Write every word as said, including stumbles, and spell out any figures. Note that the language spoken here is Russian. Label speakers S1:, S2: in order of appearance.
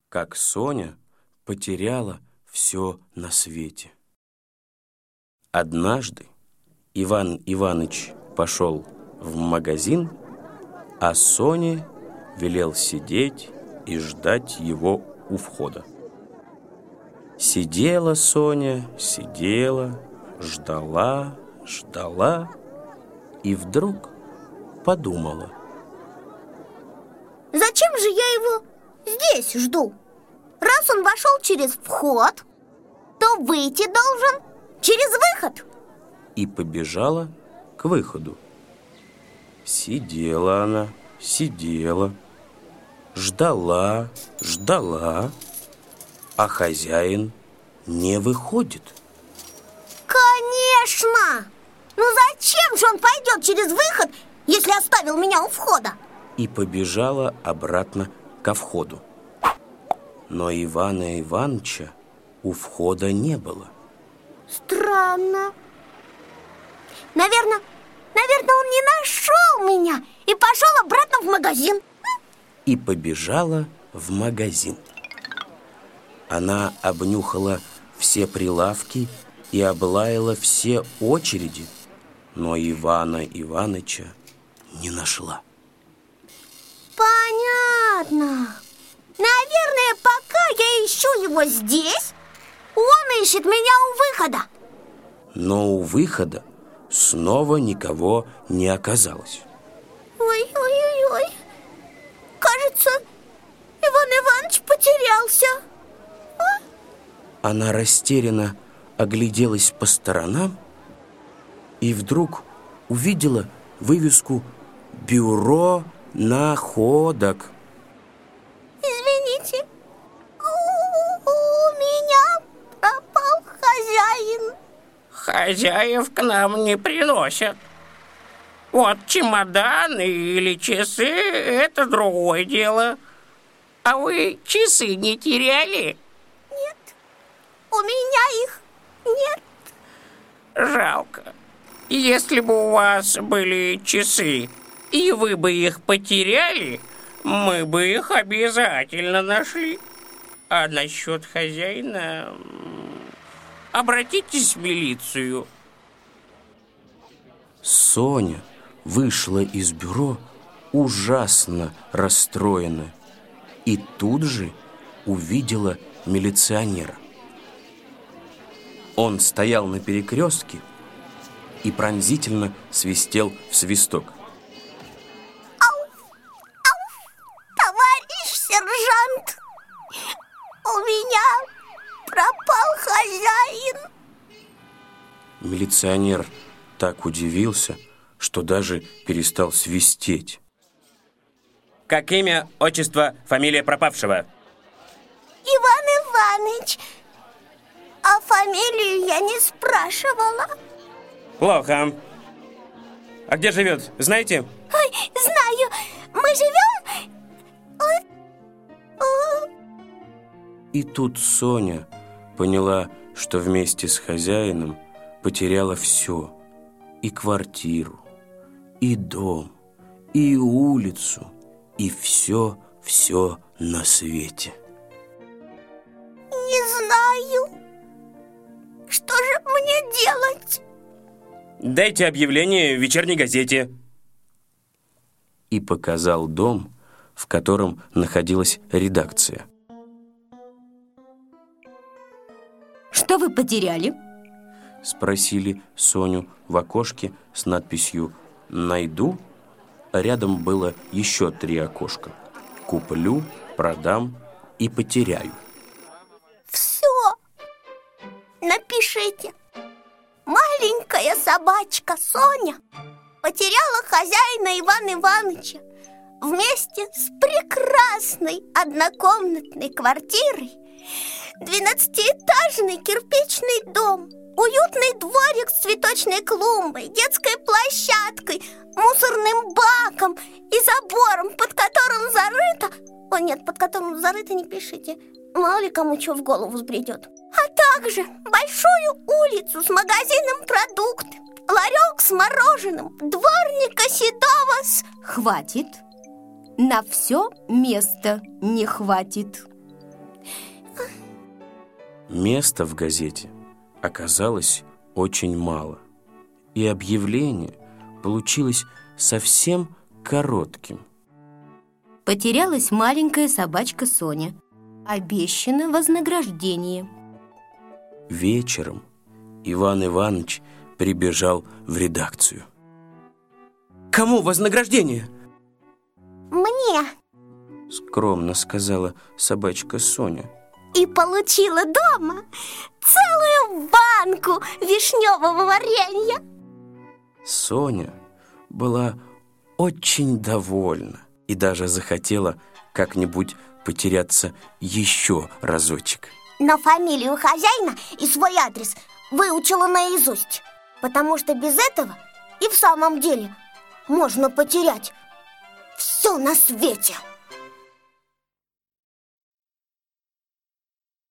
S1: как Соня потеряла все на свете. Однажды Иван Иваныч пошел в магазин, а Соне велел сидеть и ждать его у входа. Сидела Соня, сидела, ждала, ждала и вдруг подумала:
S2: зачем же я его здесь жду? Раз он вошел через вход, то выйти должен через выход.
S1: И побежала к выходу. Сидела она, сидела, ждала, ждала, а хозяин не выходит.
S2: Конечно! Ну зачем же он пойдет через выход, если оставил меня у входа?
S1: И побежала обратно ко входу. Но Ивана Иваныча у входа не было.
S2: Странно. Наверное, наверное, он не нашел меня и пошел обратно в магазин.
S1: И побежала в магазин. Она обнюхала все прилавки и облаяла все очереди, но Ивана Иваныча не нашла.
S2: Понятно. Наверное, пока я ищу его здесь, он ищет меня у выхода.
S1: Но у выхода снова никого не оказалось.
S2: Ой-ой-ой. Кажется, Иван Иванович потерялся. А?
S1: Она растерянно огляделась по сторонам и вдруг увидела вывеску «Бюро находок».
S2: Извините, у, у меня пропал хозяин.
S3: Хозяев к нам не приносят. Вот чемоданы или часы — это другое дело. А вы часы не теряли?
S2: Нет, у меня их нет.
S3: Жалко. Если бы у вас были часы, и вы бы их потеряли, мы бы их обязательно нашли. А насчет хозяина... обратитесь в милицию.
S1: Соня вышла из бюро ужасно расстроенная и тут же увидела милиционера. Он стоял на перекрестке и пронзительно свистел в свисток.
S2: Ау, ау, товарищ сержант, у меня пропал хозяин.
S1: Милиционер так удивился, что даже перестал свистеть.
S4: Как имя, отчество, фамилия пропавшего?
S2: Иван Иваныч. А фамилию я не спрашивала.
S4: Плохо. А где живет, знаете?
S2: Ой, знаю. Мы живем... Ой, ой.
S1: И тут Соня поняла, что вместе с хозяином потеряла все. И квартиру, и дом, и улицу, и все-все на свете.
S2: Не знаю. Что же мне делать?
S4: Дайте объявление в вечерней газете.
S1: И показал дом, в котором находилась редакция.
S5: Что вы потеряли?
S1: Спросили Соню в окошке с надписью «Найду». Рядом было еще три окошка: «Куплю», «Продам» и «Потеряю».
S2: Все. Напишите. Маленькая собачка Соня потеряла хозяина Ивана Ивановича вместе с прекрасной однокомнатной квартирой, двенадцатиэтажный кирпичный дом, уютный дворик с цветочной клумбой, детской площадкой, мусорным баком и забором, под которым зарыто... О нет, под которым зарыто не пишите, мало ли кому что в голову взбредет. А также большую улицу с магазином продуктов, ларек с мороженым, дворника седого с...
S5: Хватит. На все места не хватит.
S1: Места в газете оказалось очень мало, и объявление получилось совсем коротким.
S5: Потерялась маленькая собачка Соня. Обещано вознаграждение.
S1: Вечером Иван Иванович прибежал в редакцию.
S4: Кому вознаграждение?
S2: Мне.
S1: Скромно сказала собачка Соня.
S2: И получила дома целую банку вишневого варенья.
S1: Соня была очень довольна и даже захотела как-нибудь потеряться еще разочек.
S2: Но фамилию хозяина и свой адрес выучила наизусть, потому что без этого и в самом деле можно потерять все на свете.